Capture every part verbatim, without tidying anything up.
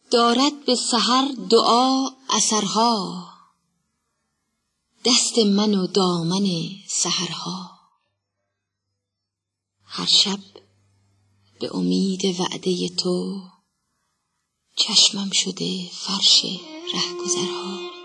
دارد به سحر دعا اثرها، دست من و دامن سحرها. هر شب به امید وعده تو، چشمم شده فرش رهگذرها.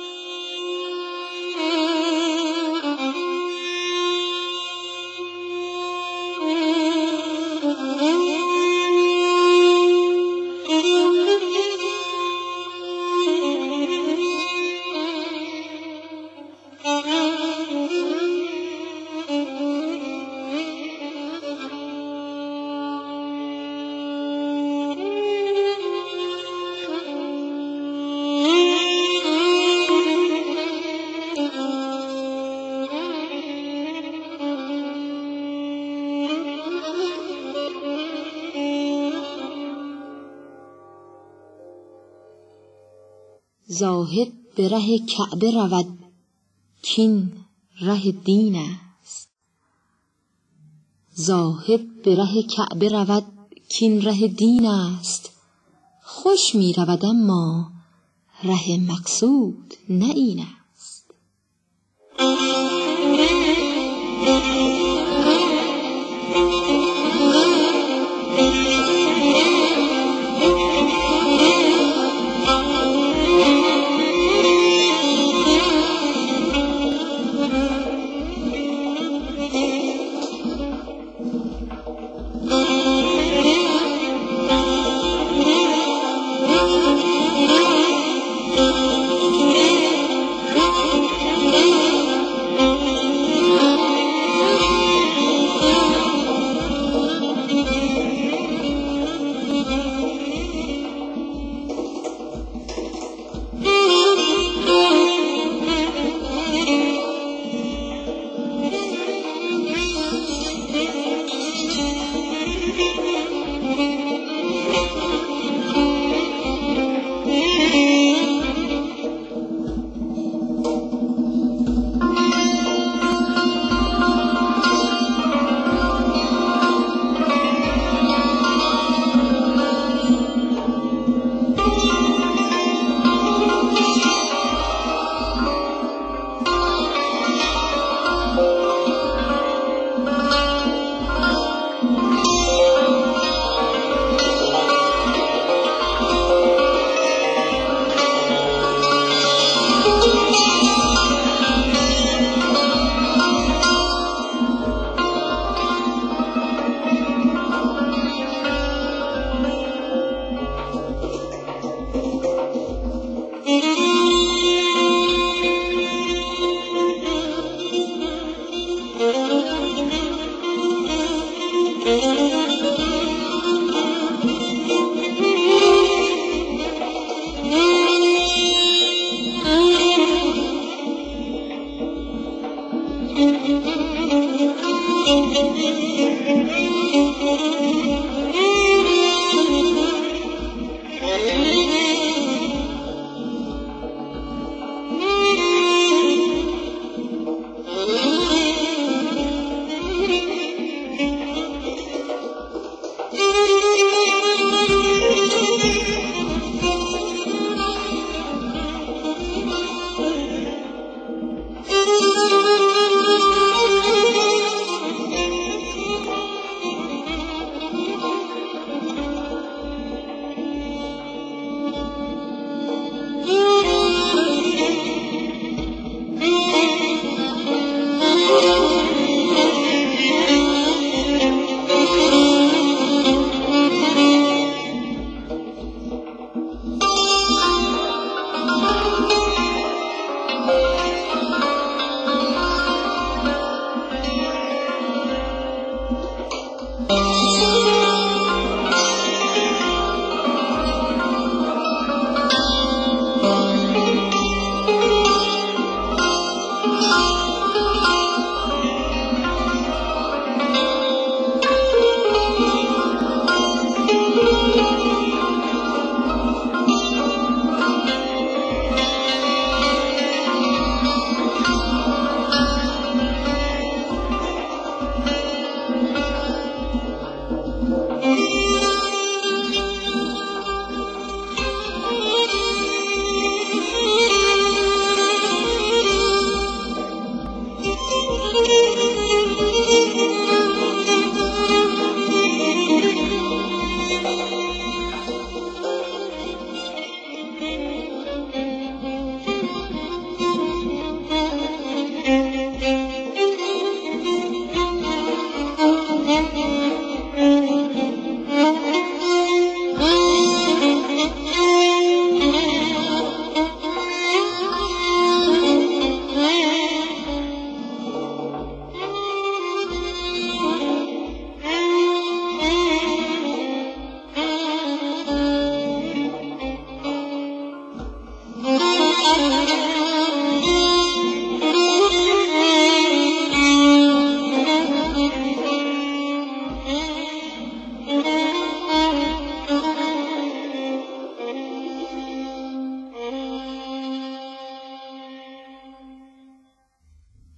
زاهد به ره کعبه رود، کین ره دین است. زاهد به ره کعبه رود، کین ره دین است. خوش می رود اما ره مقصود نه این است.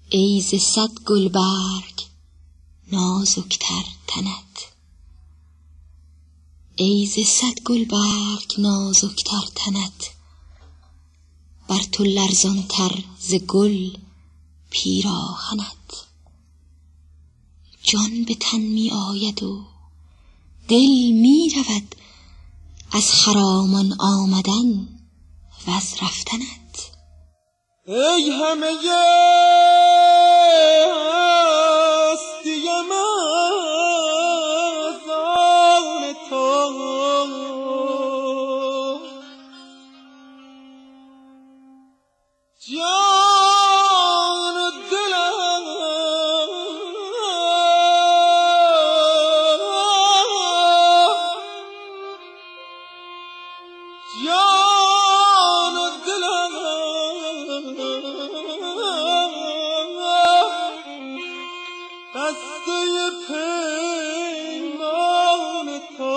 ای ز صد گلبرگ نازکتر تنت، ای ز صد گلبرگ نازکتر تنت، بر تو لرزان تر ز گل پیراهنت. جان به تن می آید و دل می رود از خرامان آمدن و از رفتنت. ای همه هستی من آن تو، جان و دلم جان و دلم بسته پیمان تو.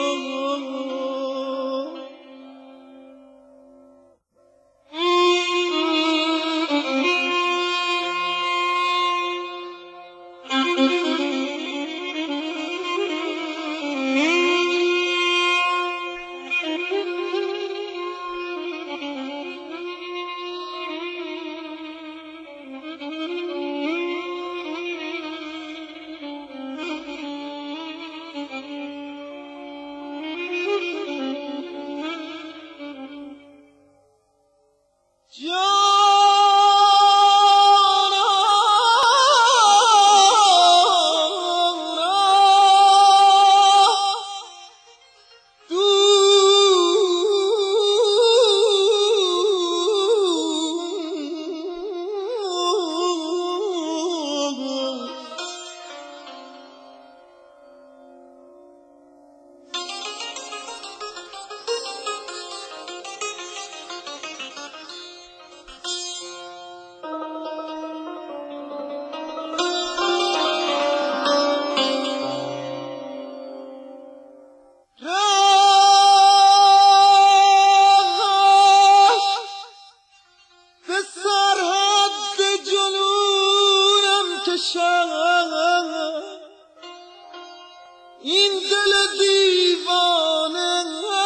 این دل دیوانه،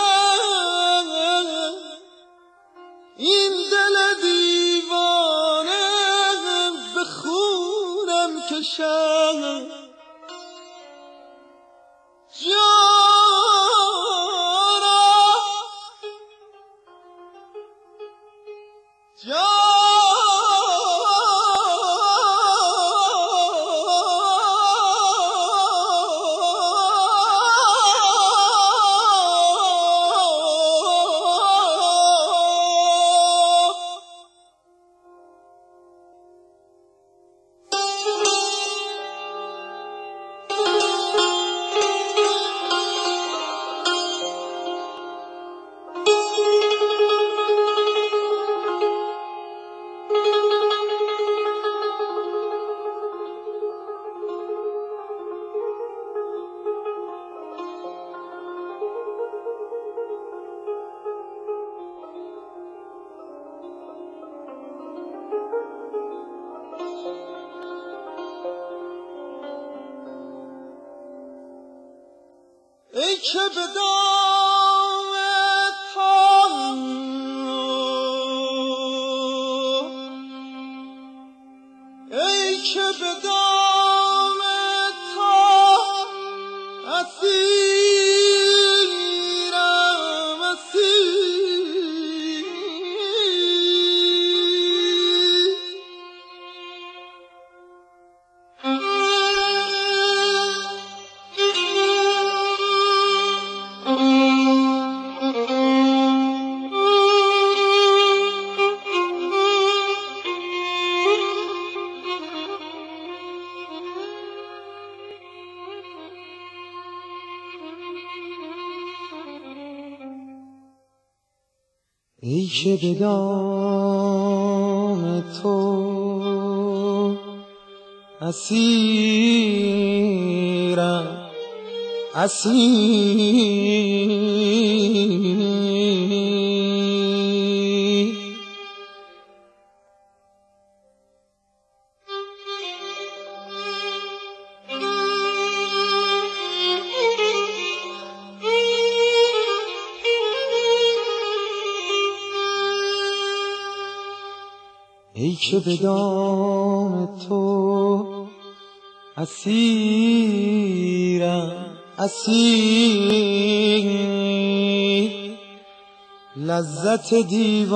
این دل دیوانه به خونم کشد. جانا جانا ای که به دام تو، ای که به دام تو اسیرم اسیر. ای که به دام تو اسیرم اسیر. ای که به دام تو اسیرم اسیر، لذت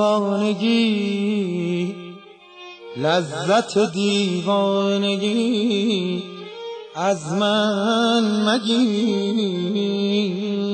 دیوانگی لذت دیوانگی از من مگیر.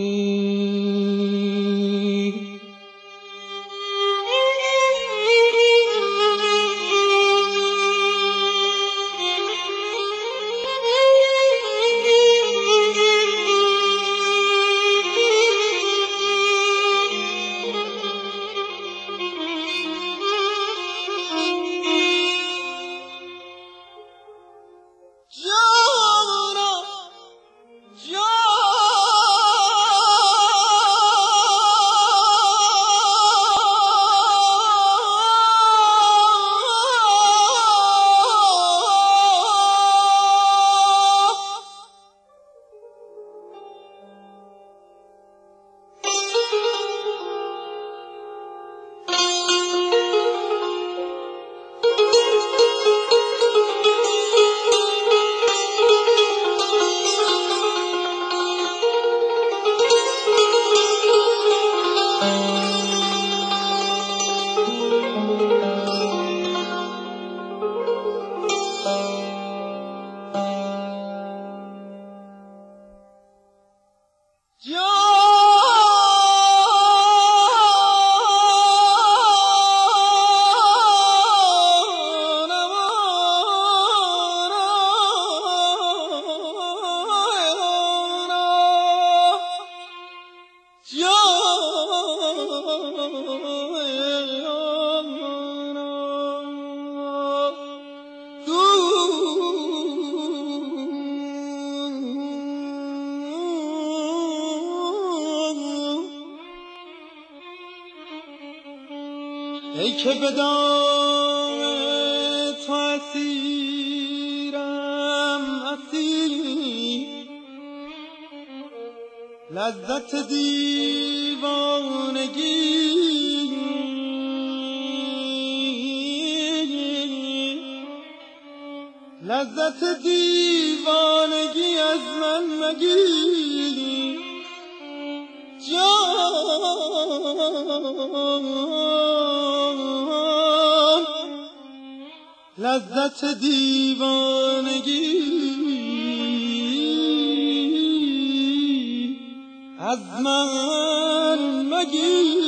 ای که به دام تو اسیرم اسیر، لذت دیوانگی لذت دیوانگی از من مگیر. جان لذت دیوانگی از من مگیر.